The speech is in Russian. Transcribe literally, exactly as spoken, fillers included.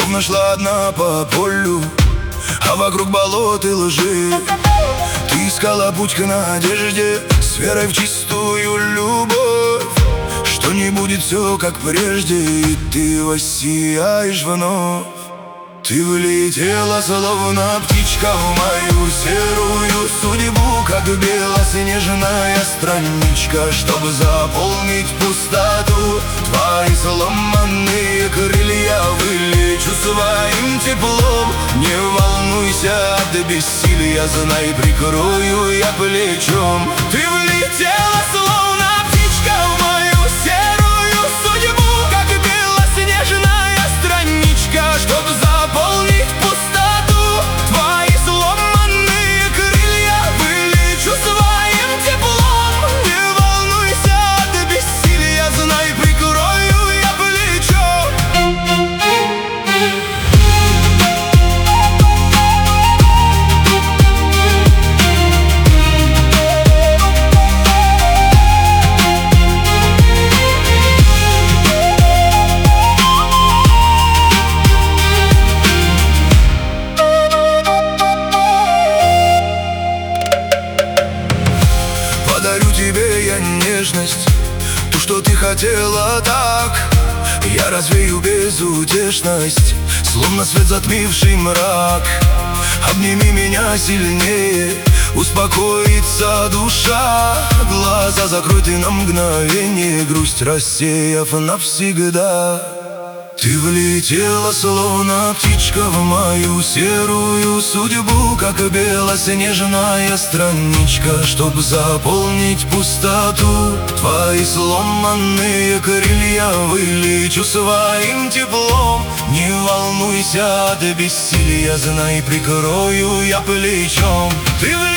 Словно шла одна по полю, а вокруг болот и лжи. Ты искала путь к надежде, с верой в чистую любовь, что не будет все как прежде, и ты воссияешь вновь. Ты влетела, словно птичка, в мою серую судьбу, как белоснежная страничка, чтобы заполнить пустоту. Твои сломанные крылья вылечу своим теплом. Не волнуйся от бессилия, знай, прикрою я плечом. Ты влетела, словно птичка, в мою серую судьбу, как белоснежная страничка, чтобы заполнить пустоту. Твои сломанные крылья вылечу своим теплом. Не волнуйся от бессилия, знай, прикрою я плечом. Подарю тебе я нежность, ту, что ты хотела так. Я развею безутешность, словно свет, затмивший мрак. Обними меня сильнее, успокоится душа. Глаза закрыты на мгновение, грусть рассеяв навсегда. Ты влетела, словно птичка, в мою серую судьбу, как белоснежная страничка, чтоб заполнить пустоту. Твои сломанные крылья вылечу своим теплом. Не волнуйся от бессилия, знай, прикрою я плечом. Ты